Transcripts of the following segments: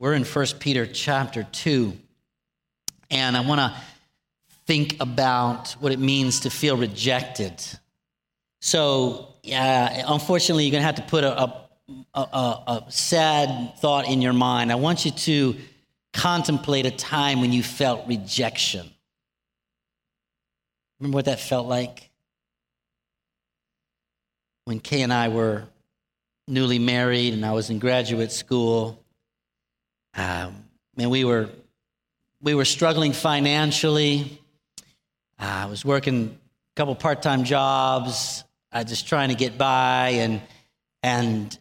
We're in 1 Peter chapter 2, and I want to think about what it means to feel rejected. So, unfortunately, you're going to have to put a sad thought in your mind. I want you to contemplate a time when you felt rejection. Remember what that felt like? When Kay and I were newly married and I was in graduate school, and we were struggling financially. I was working a couple part-time jobs, just trying to get by, and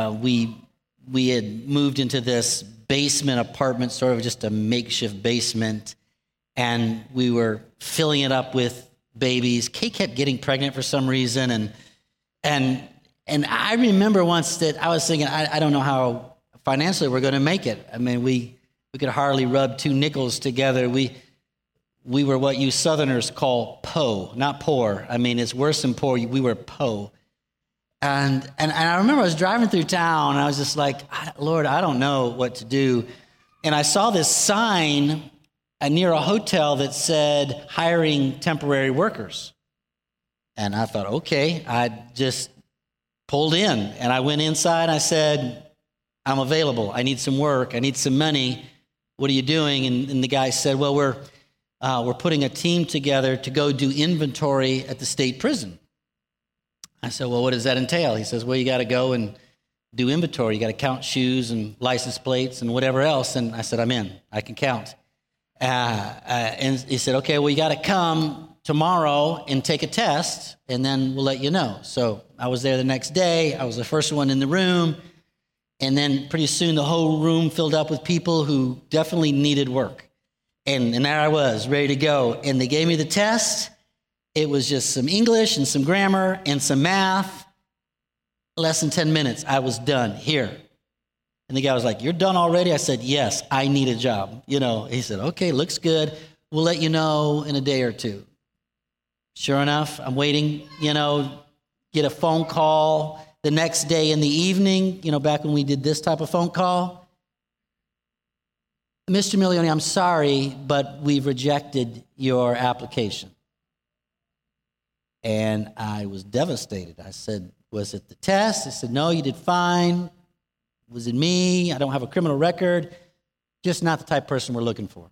we had moved into this basement apartment, sort of just a makeshift basement, and we were filling it up with babies. Kay kept getting pregnant for some reason, and I remember once that I was thinking, I don't know how financially we're going to make it. I mean, we could hardly rub two nickels together. We were what you Southerners call po, not poor. I mean, it's worse than poor. We were po. And I remember I was driving through town, and I was just like, Lord, I don't know what to do. And I saw this sign near a hotel that said, hiring temporary workers. And I thought, okay, I just pulled in. And I went inside, and I said, I'm available. I need some work. I need some money. What are you doing? And the guy said, well, we're putting a team together to go do inventory at the state prison. I said, well, what does that entail? He says, well, you got to go and do inventory. You got to count shoes and license plates and whatever else. And I said, I'm in. I can count. And he said, okay, well, you got to come tomorrow and take a test, and then we'll let you know. So I was there the next day. I was the first one in the room. And then pretty soon the whole room filled up with people who definitely needed work. And there I was, ready to go. And they gave me the test. It was just some English and some grammar and some math. Less than 10 minutes, I was done here. And the guy was like, you're done already? I said, yes, I need a job. He said, okay, looks good. We'll let you know in a day or two. Sure enough, I'm waiting, get a phone call the next day in the evening, back when we did this type of phone call. Mr. Milioni, I'm sorry, but we've rejected your application. And I was devastated. I said, was it the test? I said, no, you did fine. Was it me? I don't have a criminal record. Just not the type of person we're looking for.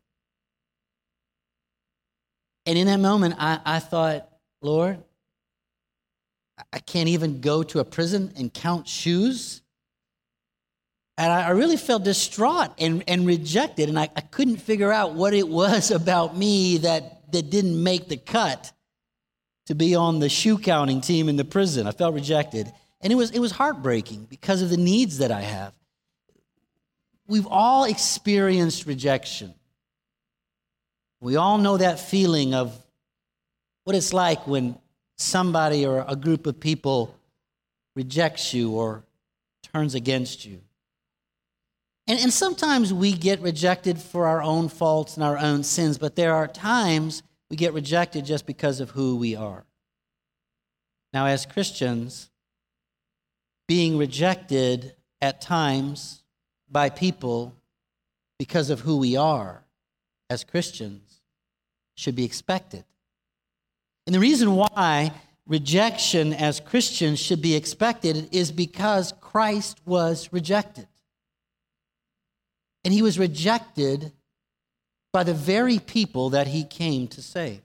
And in that moment, I thought, Lord, I can't even go to a prison and count shoes. And I really felt distraught and rejected, and I couldn't figure out what it was about me that didn't make the cut to be on the shoe counting team in the prison. I felt rejected, and it was heartbreaking because of the needs that I have. We've all experienced rejection. We all know that feeling of what it's like when somebody or a group of people rejects you or turns against you. And sometimes we get rejected for our own faults and our own sins, but there are times we get rejected just because of who we are. Now, as Christians, being rejected at times by people because of who we are as Christians should be expected. And the reason why rejection as Christians should be expected is because Christ was rejected. And he was rejected by the very people that he came to save.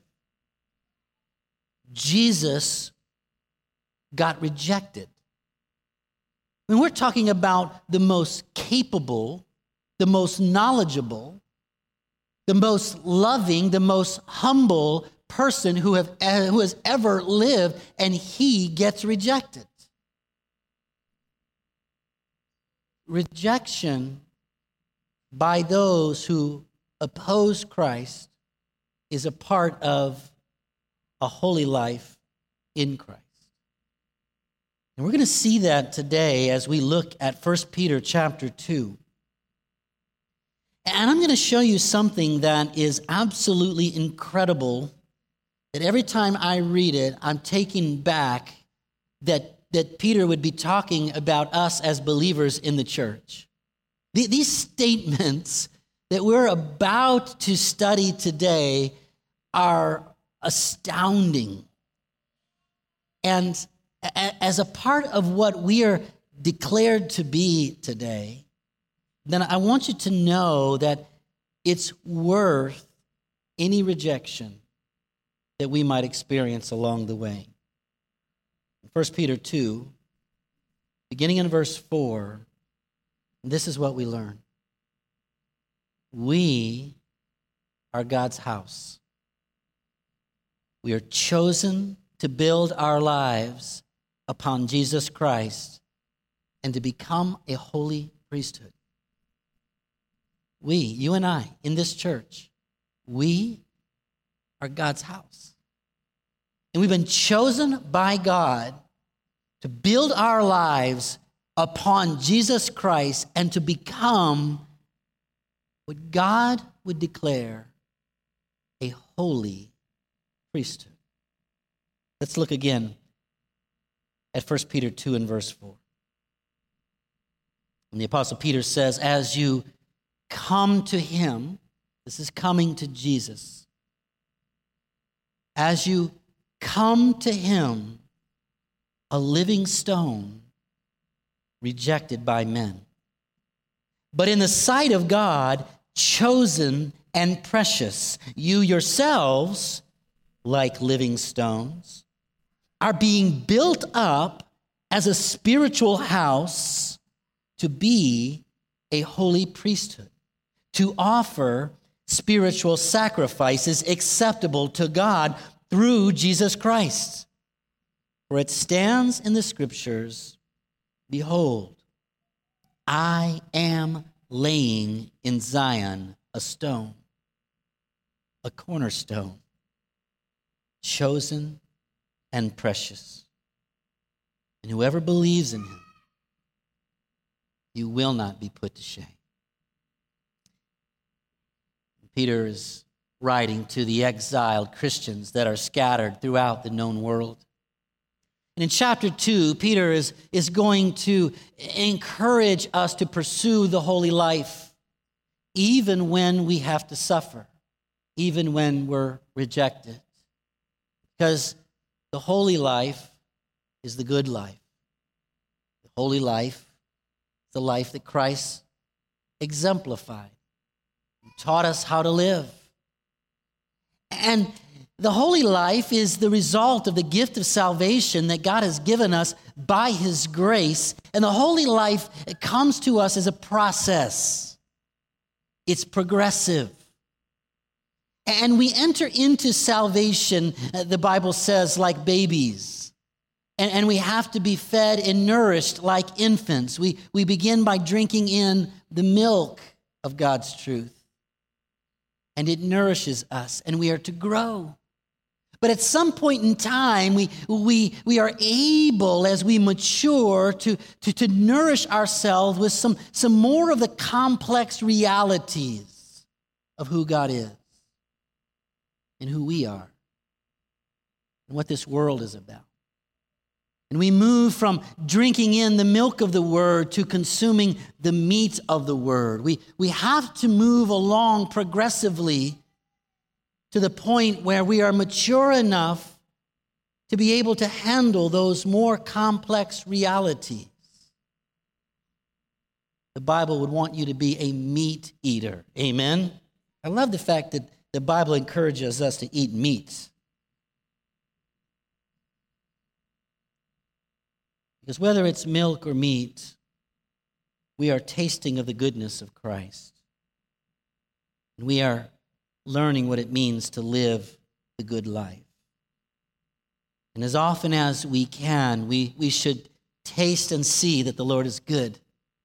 Jesus got rejected. When we're talking about the most capable, the most knowledgeable, the most loving, the most humble person who has ever lived, and he gets rejected. Rejection by those who oppose Christ is a part of a holy life in Christ. And we're going to see that today as we look at 1 Peter chapter 2. And I'm going to show you something that is absolutely incredible, that every time I read it, I'm taken back that Peter would be talking about us as believers in the church. These statements that we're about to study today are astounding. And as a part of what we are declared to be today, then I want you to know that it's worth any rejection that we might experience along the way. 1 Peter 2, beginning in verse 4, this is what we learn. We are God's house. We are chosen to build our lives upon Jesus Christ and to become a holy priesthood. We, you and I, in this church, we are God's house. And we've been chosen by God to build our lives upon Jesus Christ and to become what God would declare a holy priesthood. Let's look again at 1 Peter 2 and verse 4. And the Apostle Peter says, as you come to him, this is coming to Jesus, as you come to him, a living stone rejected by men, but in the sight of God, chosen and precious. You yourselves, like living stones, are being built up as a spiritual house to be a holy priesthood, to offer spiritual sacrifices acceptable to God through Jesus Christ. For it stands in the Scriptures, behold, I am laying in Zion a stone, a cornerstone, chosen and precious. And whoever believes in him, you will not be put to shame. Peter is writing to the exiled Christians that are scattered throughout the known world. And in chapter 2, Peter is going to encourage us to pursue the holy life, even when we have to suffer, even when we're rejected. Because the holy life is the good life. The holy life is the life that Christ exemplified, taught us how to live. And the holy life is the result of the gift of salvation that God has given us by his grace. And the holy life, it comes to us as a process. It's progressive. And we enter into salvation, the Bible says, like babies. And we have to be fed and nourished like infants. We begin by drinking in the milk of God's truth. And it nourishes us, and we are to grow. But at some point in time, we are able, as we mature, to nourish ourselves with some more of the complex realities of who God is and who we are and what this world is about. And we move from drinking in the milk of the word to consuming the meat of the word. We have to move along progressively to the point where we are mature enough to be able to handle those more complex realities. The Bible would want you to be a meat eater. Amen? I love the fact that the Bible encourages us to eat meat. Because whether it's milk or meat, we are tasting of the goodness of Christ. And we are learning what it means to live the good life. And as often as we can, we should taste and see that the Lord is good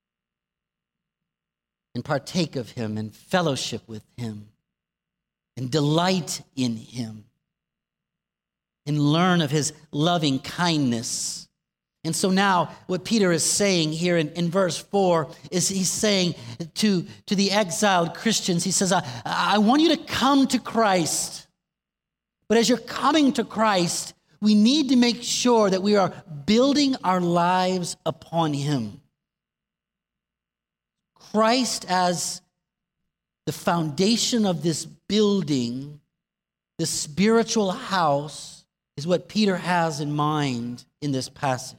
and partake of him and fellowship with him and delight in him and learn of his loving kindness. And so now what Peter is saying here in verse 4 is he's saying to the exiled Christians, he says, I want you to come to Christ. But as you're coming to Christ, we need to make sure that we are building our lives upon him. Christ as the foundation of this building, this spiritual house, is what Peter has in mind in this passage.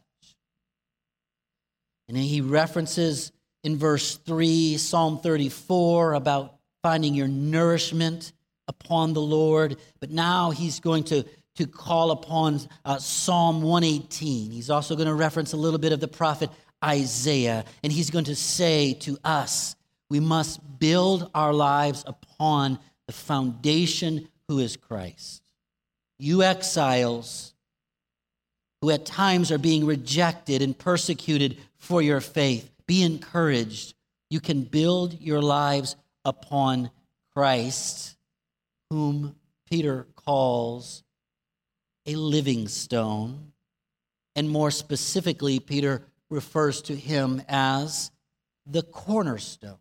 And he references in verse 3, Psalm 34, about finding your nourishment upon the Lord. But now he's going to call upon Psalm 118. He's also going to reference a little bit of the prophet Isaiah. And he's going to say to us, we must build our lives upon the foundation who is Christ. You exiles who at times are being rejected and persecuted for your faith, be encouraged. You can build your lives upon Christ, whom Peter calls a living stone. And more specifically, Peter refers to him as the cornerstone.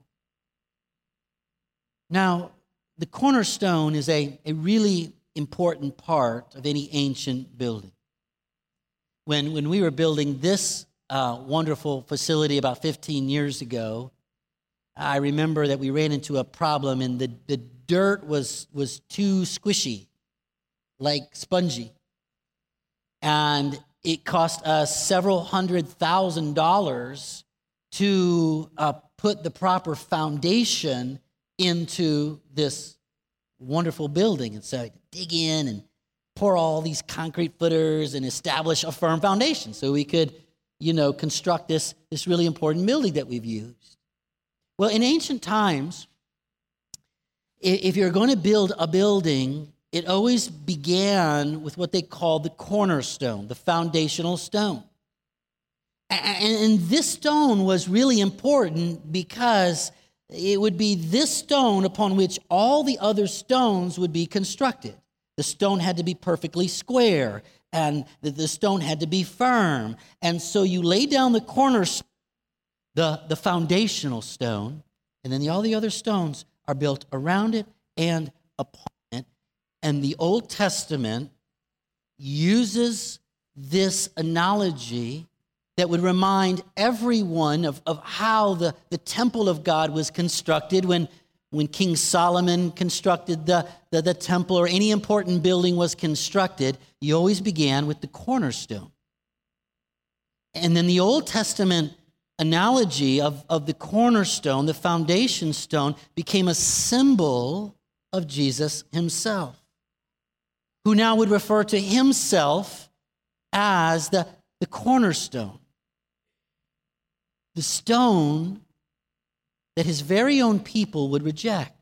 Now, the cornerstone is a really important part of any ancient building. When we were building this wonderful facility about 15 years ago, I remember that we ran into a problem, and the dirt was too squishy, like spongy. And it cost us several $100,000 to put the proper foundation into this wonderful building. And so I dig in and pour all these concrete footers and establish a firm foundation so we could, construct this really important building that we've used. Well, in ancient times, if you're going to build a building, it always began with what they called the cornerstone, the foundational stone. And this stone was really important because it would be this stone upon which all the other stones would be constructed. The stone had to be perfectly square, and the stone had to be firm. And so you lay down the cornerstone, the foundational stone, and then all the other stones are built around it and upon it. And the Old Testament uses this analogy that would remind everyone of how the temple of God was constructed when King Solomon constructed the temple, or any important building was constructed. You always began with the cornerstone. And then the Old Testament analogy of the cornerstone, the foundation stone, became a symbol of Jesus himself, who now would refer to himself as the cornerstone, the stone that his very own people would reject.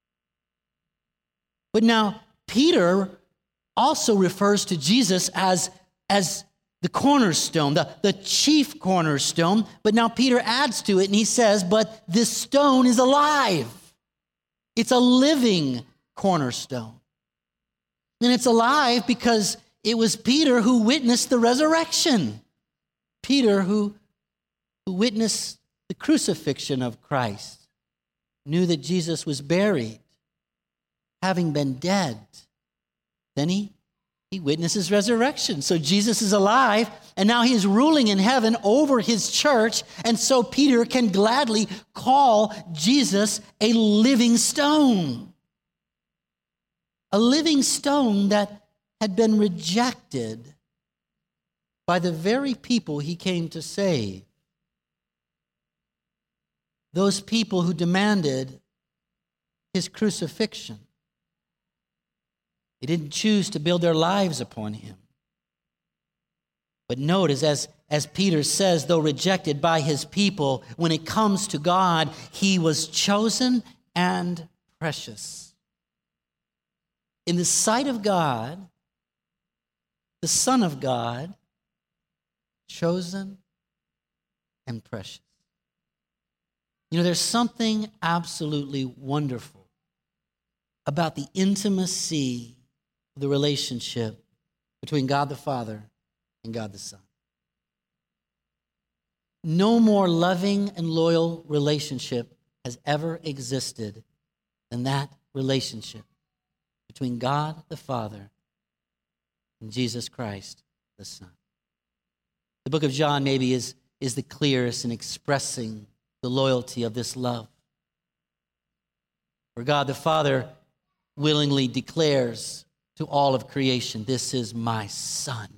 But now Peter also refers to Jesus as the cornerstone, the chief cornerstone. But now Peter adds to it and he says, but this stone is alive. It's a living cornerstone. And it's alive because it was Peter who witnessed the resurrection. Peter who witnessed the crucifixion of Christ, knew that Jesus was buried, having been dead. Then he witnesses resurrection. So Jesus is alive, and now he is ruling in heaven over his church, and so Peter can gladly call Jesus a living stone. A living stone that had been rejected by the very people he came to save. Those people who demanded his crucifixion. They didn't choose to build their lives upon him. But notice, as Peter says, though rejected by his people, when it comes to God, he was chosen and precious. In the sight of God, the Son of God, chosen and precious. There's something absolutely wonderful about the intimacy of the relationship between God the Father and God the Son. No more loving and loyal relationship has ever existed than that relationship between God the Father and Jesus Christ the Son. The book of John maybe is the clearest in expressing the loyalty of this love. For God the Father willingly declares to all of creation, this is my Son.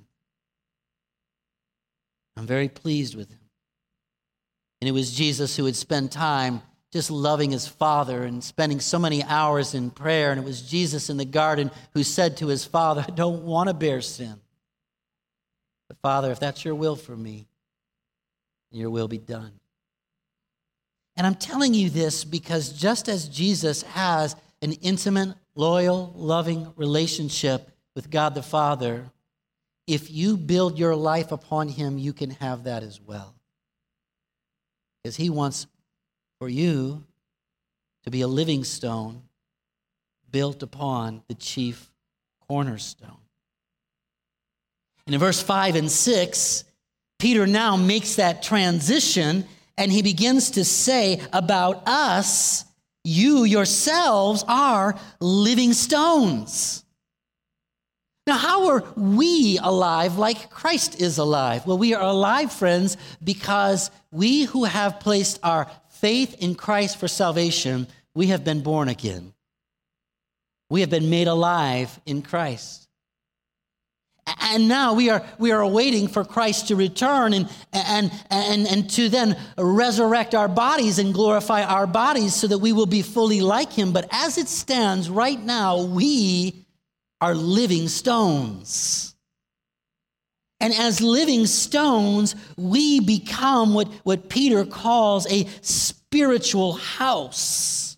I'm very pleased with him. And it was Jesus who would spend time just loving his Father and spending so many hours in prayer. And it was Jesus in the garden who said to his Father, I don't want to bear sin. But Father, if that's your will for me, your will be done. And I'm telling you this because just as Jesus has an intimate, loyal, loving relationship with God the Father, if you build your life upon him, you can have that as well. Because he wants for you to be a living stone built upon the chief cornerstone. And in verse 5 and 6, Peter now makes that transition, and he begins to say about us, you yourselves are living stones. Now, how are we alive like Christ is alive? Well, we are alive, friends, because we who have placed our faith in Christ for salvation, we have been born again. We have been made alive in Christ. And now we are awaiting for Christ to return and to then resurrect our bodies and glorify our bodies so that we will be fully like him. But as it stands right now, we are living stones. And as living stones, we become what Peter calls a spiritual house.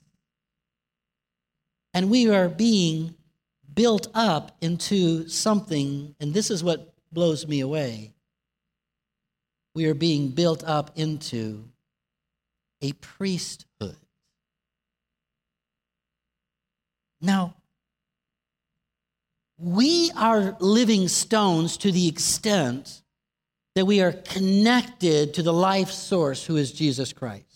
And we are being built up into something, and this is what blows me away. We are being built up into a priesthood. Now, we are living stones to the extent that we are connected to the life source who is Jesus Christ.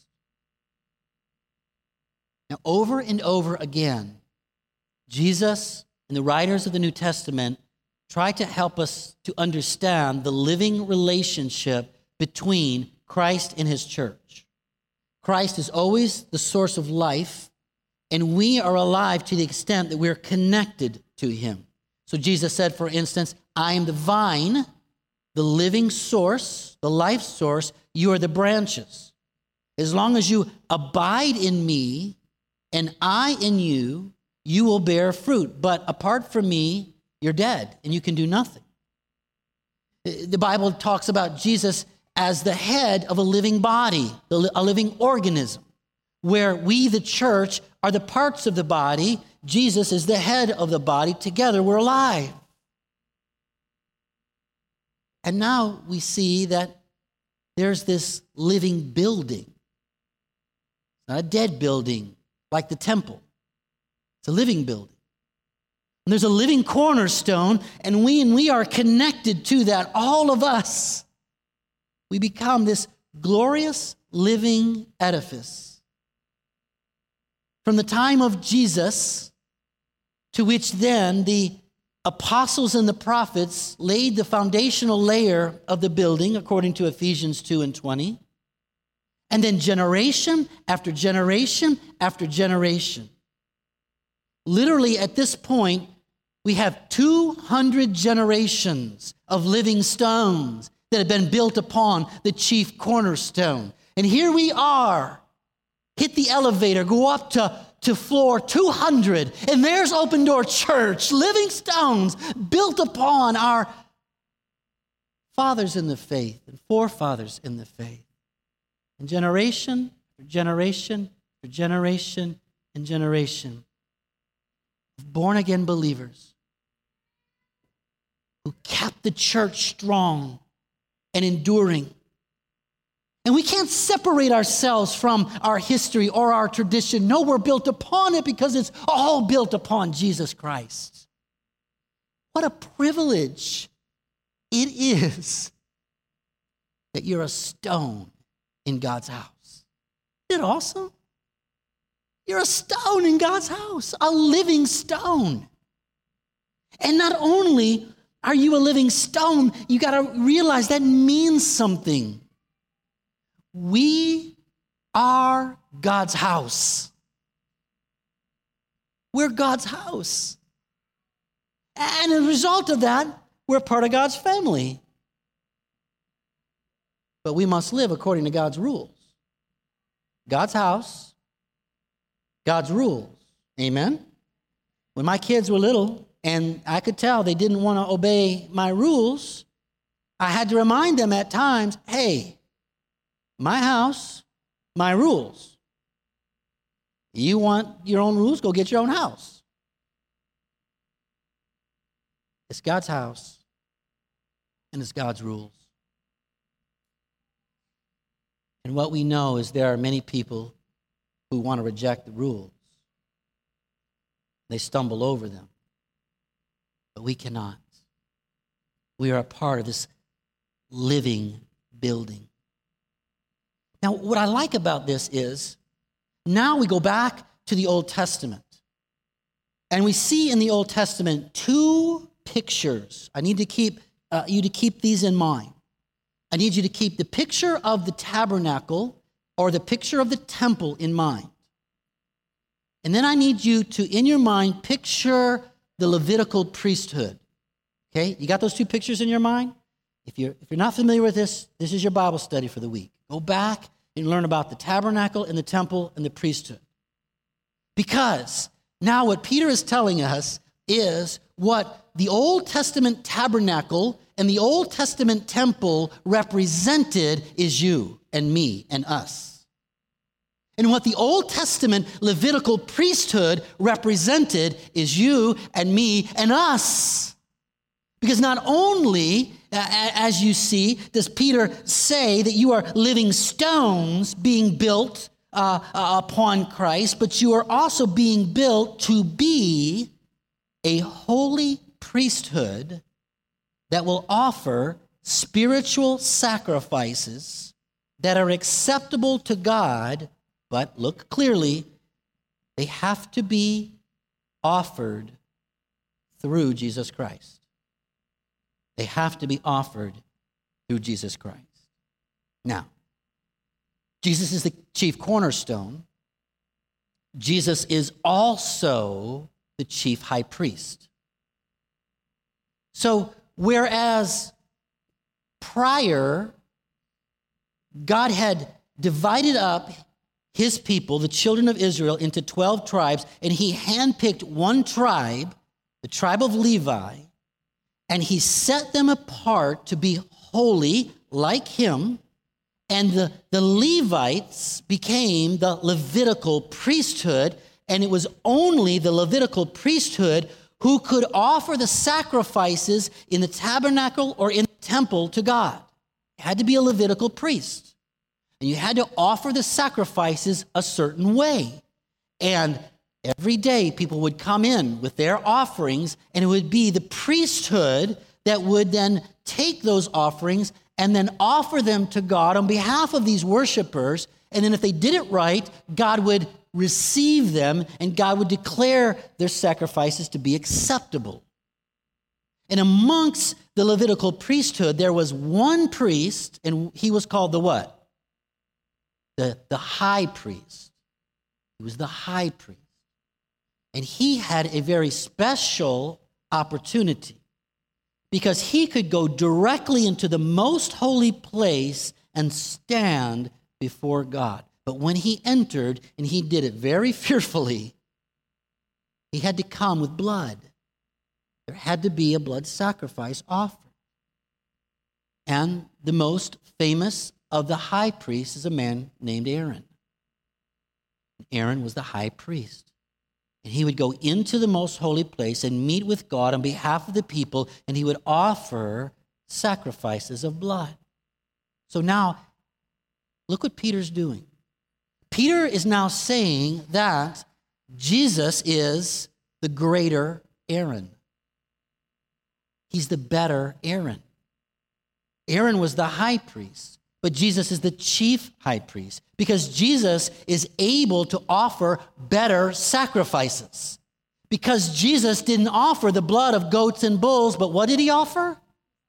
Now, over and over again, Jesus and the writers of the New Testament try to help us to understand the living relationship between Christ and his church. Christ is always the source of life, and we are alive to the extent that we're connected to him. So Jesus said, for instance, I am the vine, the living source, the life source. You are the branches. As long as you abide in me and I in you, you will bear fruit. But apart from me, you're dead and you can do nothing. The Bible talks about Jesus as the head of a living body, a living organism, where we, the church, are the parts of the body. Jesus is the head of the body. Together, we're alive. And now we see that there's this living building. It's not a dead building like the temple. It's a living building. And there's a living cornerstone, and we are connected to that. All of us, we become this glorious living edifice. From the time of Jesus, to which then the apostles and the prophets laid the foundational layer of the building, according to Ephesians 2 and 20. And then generation after generation after generation. Literally at this point, we have 200 generations of living stones that have been built upon the chief cornerstone. And here we are. Hit the elevator, go up to floor 200, and there's Open Door Church, living stones built upon our fathers in the faith and forefathers in the faith. And generation for generation for generation and generation of born-again believers who kept the church strong and enduring. And we can't separate ourselves from our history or our tradition. No, we're built upon it because it's all built upon Jesus Christ. What a privilege it is that you're a stone in God's house. Isn't it awesome? You're a stone in God's house, a living stone. And not only are you a living stone, you got to realize that means something. We are God's house. We're God's house. And as a result of that, we're part of God's family. But we must live according to God's rules. God's house, God's rules. Amen? When my kids were little and I could tell they didn't want to obey my rules, I had to remind them at times, hey, my house, my rules. You want your own rules? Go get your own house. It's God's house, and it's God's rules. And what we know is there are many people who want to reject the rules. They stumble over them. But we cannot. We are a part of this living building. Now, what I like about this is now we go back to the Old Testament. And we see in the Old Testament two pictures. I need to keep you to keep these in mind. I need you to keep the picture of the tabernacle or the picture of the temple in mind. And then I need you to, in your mind, picture the Levitical priesthood. Okay? You got those two pictures in your mind? If you're not familiar with this, this is your Bible study for the week. Go back and learn about the tabernacle and the temple and the priesthood. Because now what Peter is telling us is what the Old Testament tabernacle and the Old Testament temple represented is you and me and us. And what the Old Testament Levitical priesthood represented is you and me and us. Because not only, as you see, does Peter say that you are living stones being built upon Christ, but you are also being built to be a holy priesthood that will offer spiritual sacrifices that are acceptable to God, but look clearly, they have to be offered through Jesus Christ. They have to be offered through Jesus Christ. Now, Jesus is the chief cornerstone. Jesus is also the chief high priest. So, whereas prior, God had divided up his people, the children of Israel, into 12 tribes, and he handpicked one tribe, the tribe of Levi, and he set them apart to be holy like him, and the Levites became the Levitical priesthood, and it was only the Levitical priesthood who could offer the sacrifices in the tabernacle or in the temple to God. You had to be a Levitical priest. And you had to offer the sacrifices a certain way. And every day people would come in with their offerings, and it would be the priesthood that would then take those offerings and then offer them to God on behalf of these worshipers. And then if they did it right, God would receive them, and God would declare their sacrifices to be acceptable. And amongst the Levitical priesthood, there was one priest, and he was called the what? The high priest. He was the high priest. And he had a very special opportunity because he could go directly into the most holy place and stand before God. But when he entered, and he did it very fearfully, he had to come with blood. There had to be a blood sacrifice offered. And the most famous of the high priests is a man named Aaron. Aaron was the high priest. And he would go into the most holy place and meet with God on behalf of the people, and he would offer sacrifices of blood. So now, look what Peter's doing. Peter is now saying that Jesus is the greater Aaron. He's the better Aaron. Aaron was the high priest, but Jesus is the chief high priest because Jesus is able to offer better sacrifices. Because Jesus didn't offer the blood of goats and bulls, but what did he offer?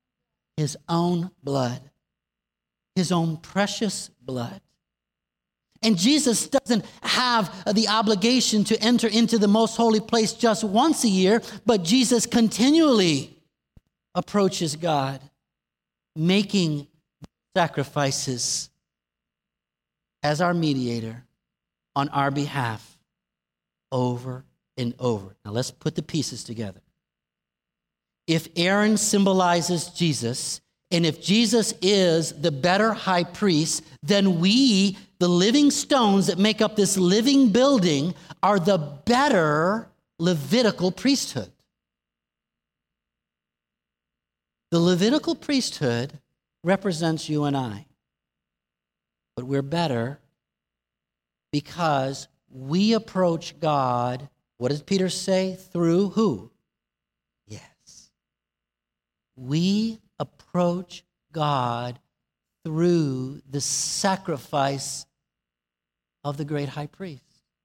His own blood, his own precious blood. And Jesus doesn't have the obligation to enter into the most holy place just once a year, but Jesus continually approaches God, making sacrifices as our mediator on our behalf over and over. Now let's put the pieces together. If Aaron symbolizes Jesus, and if Jesus is the better high priest, then we, the living stones that make up this living building, are the better Levitical priesthood. The Levitical priesthood represents you and I. But we're better because we approach God, what does Peter say? Through who? Yes. We approach God through the sacrifice of the great high priest.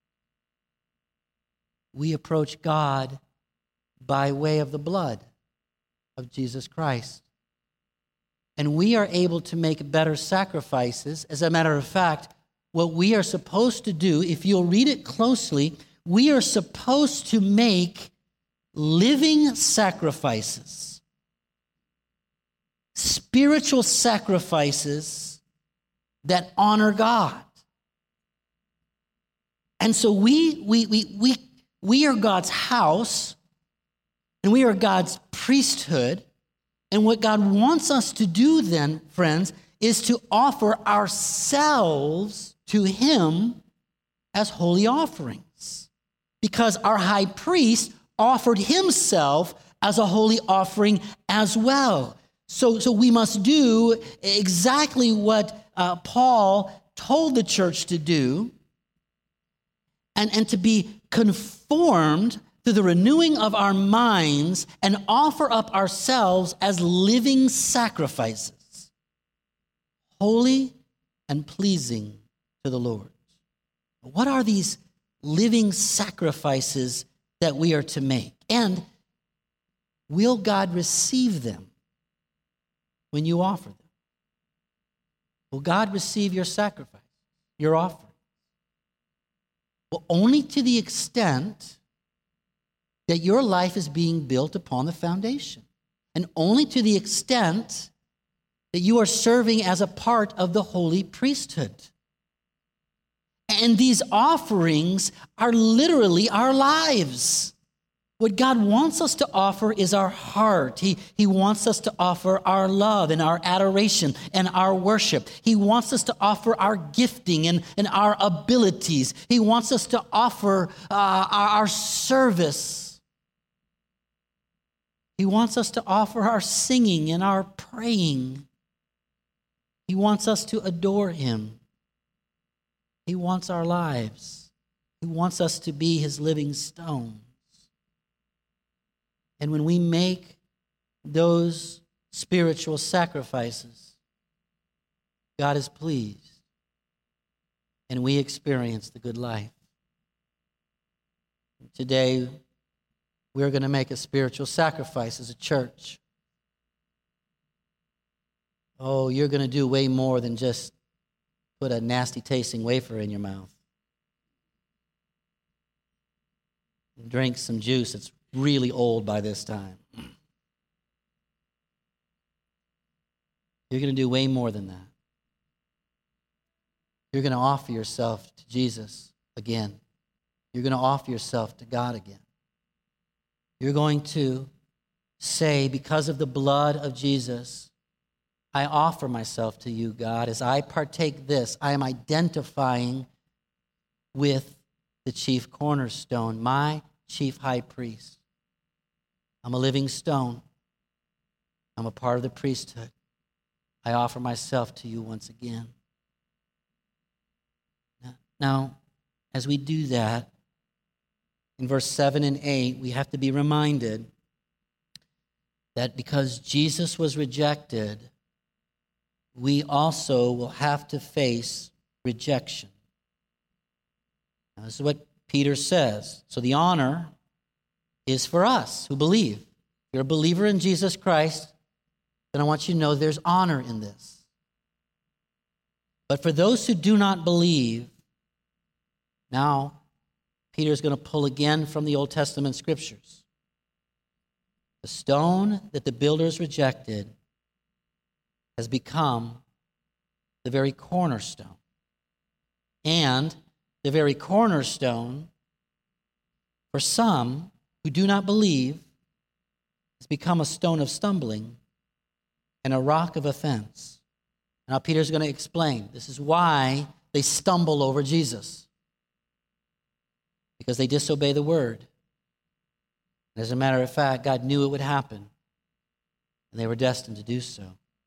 We approach God by way of the blood of Jesus Christ. And we are able to make better sacrifices. As a matter of fact, what we are supposed to do, if you'll read it closely, we are supposed to make living sacrifices, spiritual sacrifices that honor God. And so we are God's house, and we are God's priesthood. And what God wants us to do then, friends, is to offer ourselves to Him as holy offerings. Because our high priest offered himself as a holy offering as well. So we must do exactly what Paul told the church to do, and to be conformed to the renewing of our minds and offer up ourselves as living sacrifices, holy and pleasing to the Lord. What are these living sacrifices that we are to make? And will God receive them when you offer them? Will God receive your sacrifice, your offering? Well, only to the extent that your life is being built upon the foundation, and only to the extent that you are serving as a part of the holy priesthood. And these offerings are literally our lives. What God wants us to offer is our heart. He wants us to offer our love and our adoration and our worship. He wants us to offer our gifting and our abilities. He wants us to offer our service. He wants us to offer our singing and our praying. He wants us to adore Him. He wants our lives. He wants us to be His living stones. And when we make those spiritual sacrifices, God is pleased, and we experience the good life. Today, we're going to make a spiritual sacrifice as a church. Oh, you're going to do way more than just put a nasty tasting wafer in your mouth and drink some juice that's really old by this time. You're going to do way more than that. You're going to offer yourself to Jesus again. You're going to offer yourself to God again. You're going to say, because of the blood of Jesus, I offer myself to you, God. As I partake this, I am identifying with the chief cornerstone, my chief high priest. I'm a living stone. I'm a part of the priesthood. I offer myself to you once again. Now, as we do that, in verse 7 and 8, we have to be reminded that because Jesus was rejected, we also will have to face rejection. Now, this is what Peter says. So the honor is for us who believe. If you're a believer in Jesus Christ, then I want you to know there's honor in this. But for those who do not believe, Now, Peter is going to pull again from the Old Testament scriptures. The stone that the builders rejected has become the very cornerstone. And the very cornerstone, for some who do not believe, has become a stone of stumbling and a rock of offense. Now, Peter's going to explain this is why they stumble over Jesus, because they disobey the word. As a matter of fact, God knew it would happen, and they were destined to do so.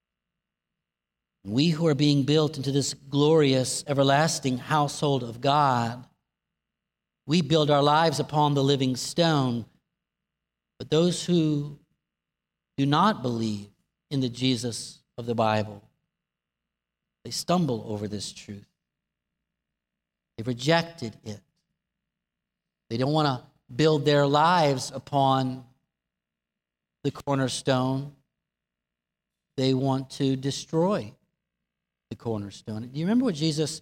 We who are being built into this glorious, everlasting household of God, we build our lives upon the living stone. But those who do not believe in the Jesus of the Bible, they stumble over this truth. They've rejected it. They don't want to build their lives upon the cornerstone. They want to destroy the cornerstone. Do you remember what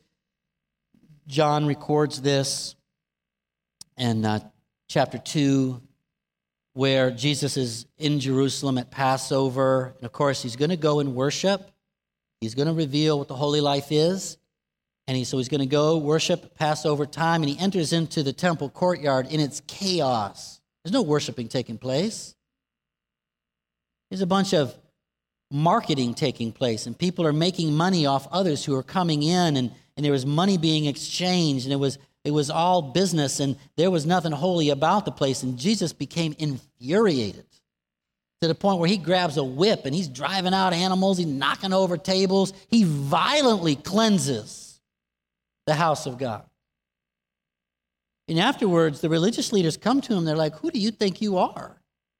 John records this in chapter 2, where Jesus is in Jerusalem at Passover. And of course, he's going to go and worship. He's going to reveal what the holy life is. And so he's going to go worship Passover time, and he enters into the temple courtyard, and it's chaos. There's no worshiping taking place. There's a bunch of marketing taking place, and people are making money off others who are coming in, and there was money being exchanged, and it was all business, and there was nothing holy about the place. And Jesus became infuriated to the point where he grabs a whip and he's driving out animals, he's knocking over tables. He violently cleanses the house of God. And afterwards, the religious leaders come to him. They're like, who do you think you are?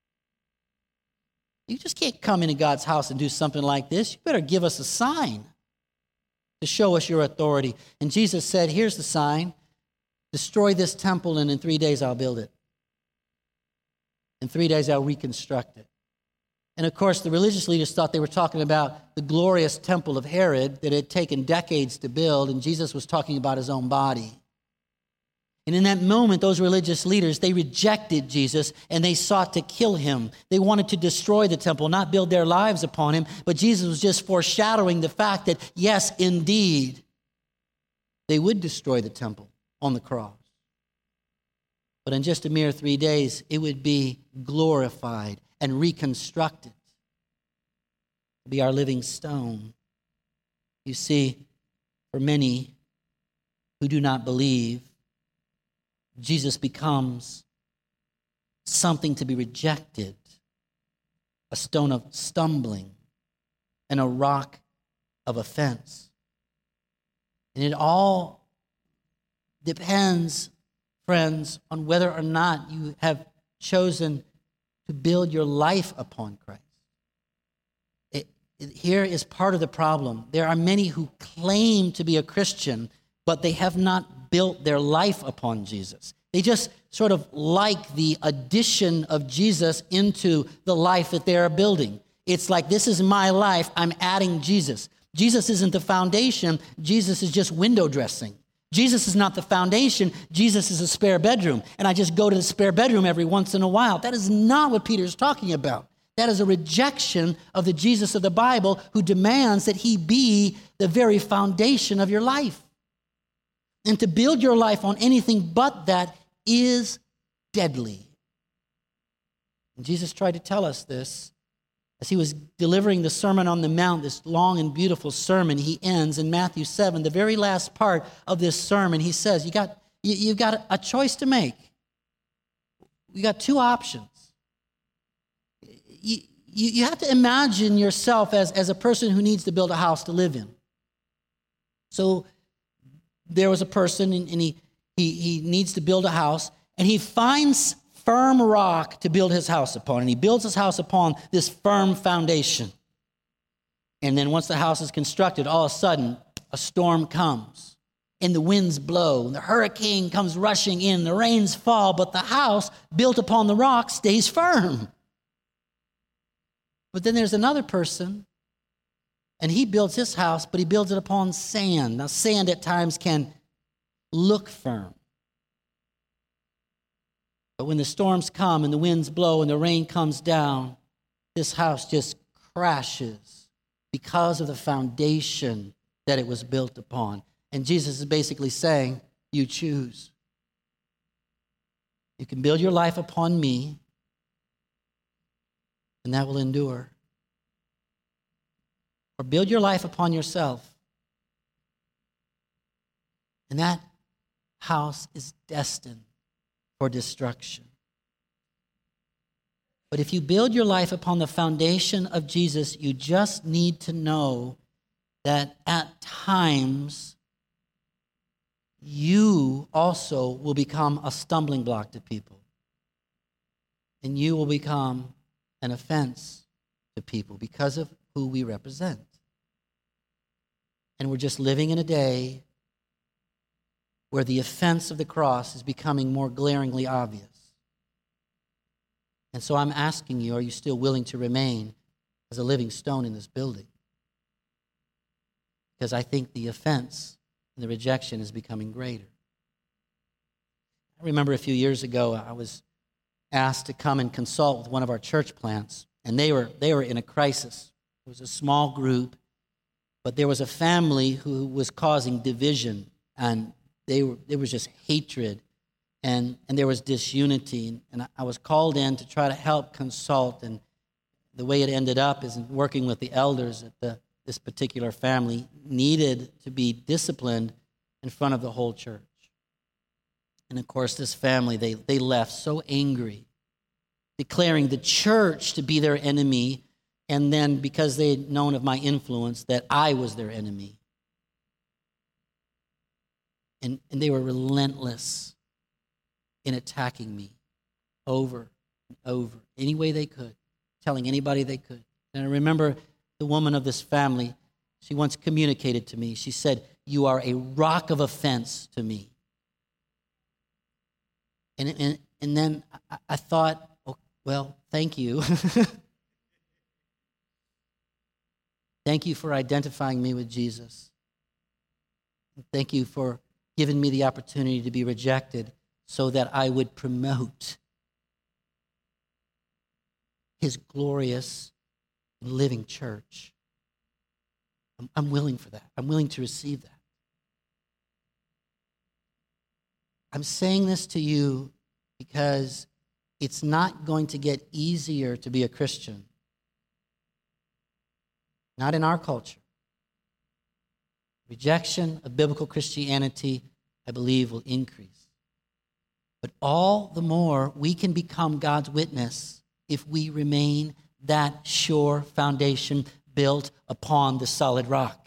You just can't come into God's house and do something like this. You better give us a sign to show us your authority. And Jesus said, here's the sign. Destroy this temple, and in 3 days I'll build it. In 3 days I'll reconstruct it. And of course, the religious leaders thought they were talking about the glorious temple of Herod that had taken decades to build, and Jesus was talking about his own body. And in that moment, those religious leaders, they rejected Jesus and they sought to kill him. They wanted to destroy the temple, not build their lives upon him. But Jesus was just foreshadowing the fact that, yes, indeed, they would destroy the temple on the cross. But in just a mere 3 days, it would be glorified and reconstructed to be our living stone. You see, for many who do not believe, Jesus becomes something to be rejected, a stone of stumbling and a rock of offense. And it all depends, friends, on whether or not you have chosen to build your life upon Christ. Here is part of the problem. There are many who claim to be a Christian, but they have not built their life upon Jesus. They just sort of like the addition of Jesus into the life that they are building. It's like, this is my life, I'm adding Jesus. Jesus isn't the foundation, Jesus is just window dressing. Jesus is not the foundation, Jesus is a spare bedroom, and I just go to the spare bedroom every once in a while. That is not what Peter is talking about. That is a rejection of the Jesus of the Bible, who demands that he be the very foundation of your life. And to build your life on anything but that is deadly. And Jesus tried to tell us this as he was delivering the Sermon on the Mount, this long and beautiful sermon. He ends in Matthew 7, the very last part of this sermon. He says, you've got a choice to make. You got two options. You have to imagine yourself as a person who needs to build a house to live in. So there was a person, and he needs to build a house, and he finds firm rock to build his house upon, and he builds his house upon this firm foundation. And then once the house is constructed, all of a sudden, a storm comes, and the winds blow, and the hurricane comes rushing in, the rains fall, but the house built upon the rock stays firm. But then there's another person, and he builds his house, but he builds it upon sand. Now, sand at times can look firm, But when the storms come and the winds blow and the rain comes down, this house just crashes because of the foundation that it was built upon. And Jesus is basically saying, you choose. You can build your life upon me, and that will endure. Or build your life upon yourself, and that house is destined for destruction. But if you build your life upon the foundation of Jesus, you just need to know that at times you also will become a stumbling block to people. And you will become an offense to people because of who we represent. And we're just living in a day where the offense of the cross is becoming more glaringly obvious. And so I'm asking you, are you still willing to remain as a living stone in this building? Because I think the offense and the rejection is becoming greater. I remember a few years ago, I was asked to come and consult with one of our church plants, and they were in a crisis. It was a small group, but there was a family who was causing division, and there was just hatred, and there was disunity. And I was called in to try to help consult, and the way it ended up is working with the elders at this particular family needed to be disciplined in front of the whole church. And of course, this family, they left so angry, declaring the church to be their enemy, and then because they had known of my influence, that I was their enemy. And they were relentless in attacking me over and over, any way they could, telling anybody they could. And I remember the woman of this family, she once communicated to me. She said, "You are a rock of offense to me." And then I thought, oh, well, thank you. Thank you for identifying me with Jesus. Thank you for giving me the opportunity to be rejected so that I would promote his glorious and living church. I'm willing for that. I'm willing to receive that. I'm saying this to you because it's not going to get easier to be a Christian. Not in our culture. Rejection of biblical Christianity, I believe, will increase. But all the more we can become God's witness if we remain that sure foundation built upon the solid rock.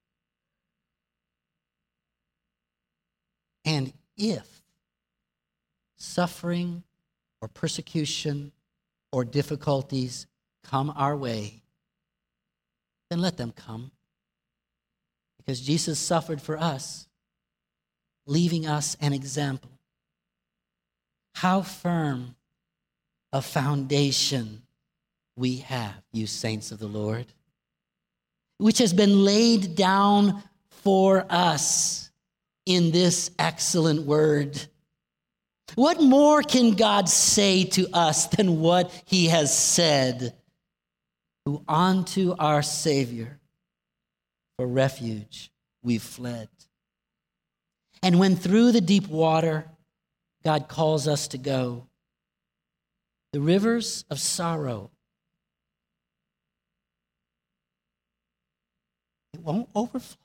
And if suffering or persecution or difficulties come our way, then let them come. Because Jesus suffered for us, leaving us an example. How firm a foundation we have, you saints of the Lord, which has been laid down for us in this excellent word. What more can God say to us than what he has said? Who unto our Savior for refuge we've fled. And when through the deep water God calls us to go, the rivers of sorrow, it won't overflow.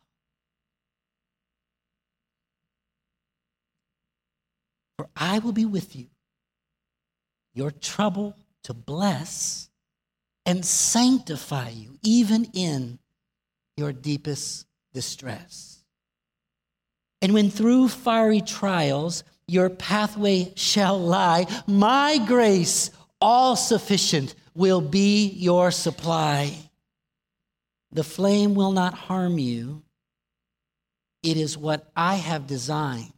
For I will be with you, your trouble to bless and sanctify you, even in your deepest distress. And when through fiery trials your pathway shall lie, my grace, all sufficient, will be your supply. The flame will not harm you. It is what I have designed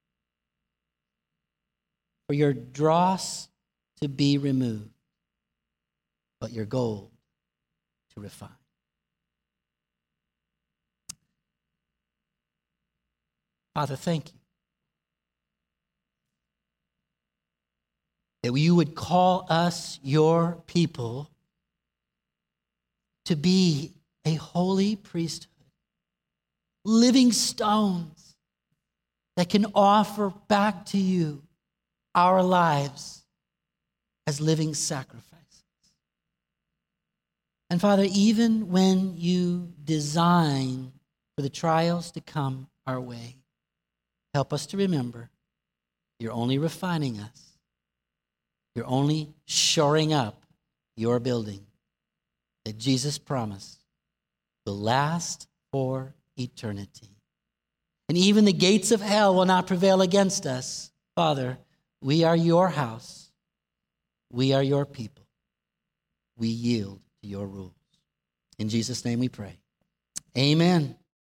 for your dross to be removed, but your gold to refine. Father, thank you that you would call us, your people, to be a holy priesthood, living stones that can offer back to you our lives as living sacrifices. And Father, even when you design for the trials to come our way, help us to remember you're only refining us. You're only shoring up your building that Jesus promised will last for eternity. And even the gates of hell will not prevail against us. Father, we are your house. We are your people. We yield to your rules. In Jesus' name we pray. Amen.